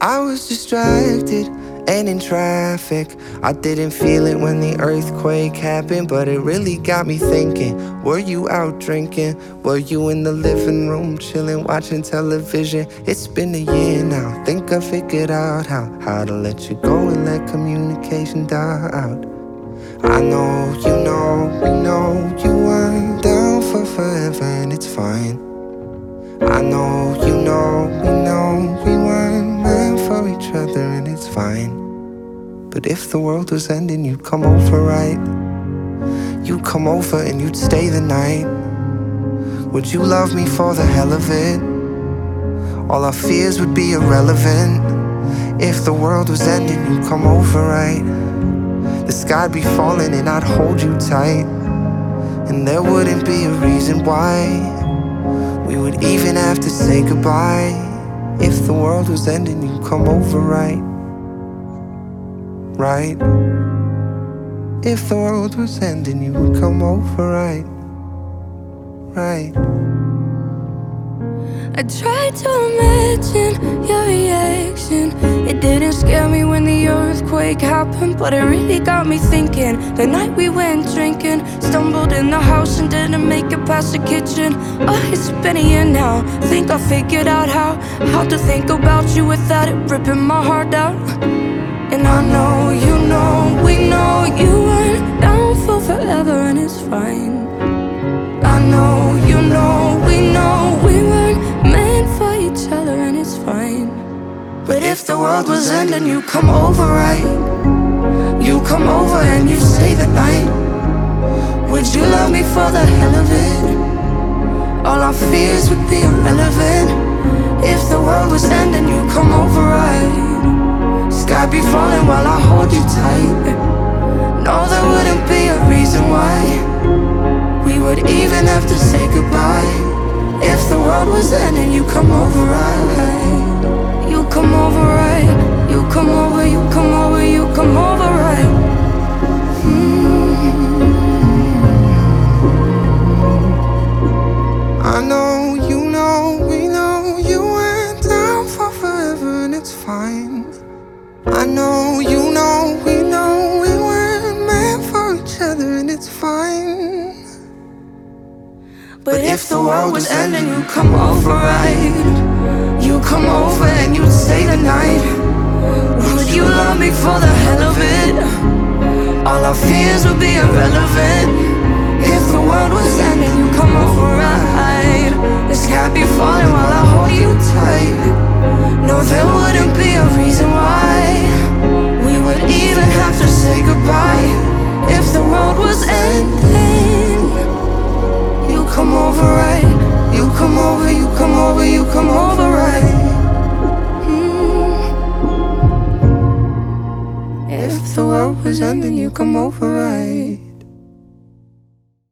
I was distracted and in traffic. I didn't feel it when the earthquake happened, but it really got me thinking. Were you out drinking? Were you in the living room chilling, watching television? It's been a year now. Think I figured out how to let you go and let communication die out. I know, we know you weren't down for forever, and it's fine. I know, we know we weren't meant for each other, and it's fine. But if the world was ending, you'd come over, right? You'd come over and you'd stay the night. Would you love me for the hell of it? All our fears would be irrelevant. If the world was ending, you'd come over, right? The sky'd be falling and I'd hold you tight, and there wouldn't be a reason why we would even have to say goodbye. If the world was ending, you'd come over, right? Right? If the world was ending, you would come over, right? Right? I tried to imagine your reaction. It didn't scare me when the earthquake happened, but it really got me thinking. The night we went drinking, stumbled in the house and didn't make it past the kitchen. Oh, it's been a year now. Think I figured out how to think about you without it ripping my heart out. And I know, we know you weren't down for forever, and it's fine. I know, we know we weren't meant for each other, and it's fine. But if the world was ending, you come over, right? You come over and you stay the night. Would you love me for the hell of it? All our fears would be irrelevant. If the world was ending, you come over, right? Sky be falling while I hold you tight. No, there wouldn't be a reason why we would even have to say goodbye. If the world was ending, you come over, right? You come over, right? You come over, you come over, you come over, right? I know, we know you went down for forever, and it's fine. I know, we know we weren't meant for each other, and it's fine. But if the world was ending, you come over, right? You come over and you'd stay the night. Would you love me for the hell of it? All our fears would be irrelevant. If the world was ending, you come over, right? The sky be falling while I hold you tight. No, there wouldn't be a reason why we would even have to say goodbye. If the world was ending, you come over, right? You come over, you come over, you come over, right? If the world was ending, you come over, right?